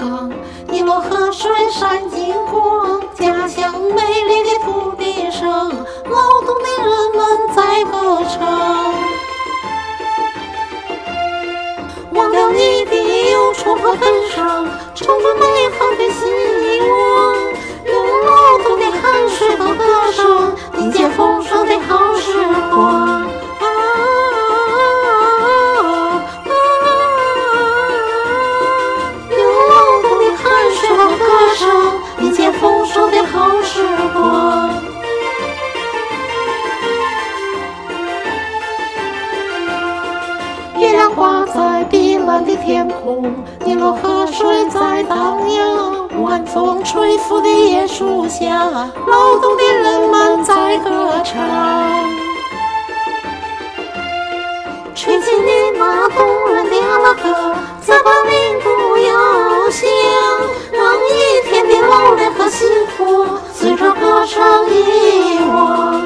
港，一路河水闪金光，家乡美丽的土地上，劳动的人们在歌唱。忘了你的忧愁和悲伤，冲着美好的希望，用劳动的汗水和歌声，迎接丰盛的好时光。迎接丰收的好时光。月亮挂在碧蓝的天空，一路河水在荡漾，晚风吹拂的椰树下，劳动的人们在歌唱。吹起你那动人的阿拉歌，再把民族摇响，让一天的劳累和辛苦随着歌声遗忘。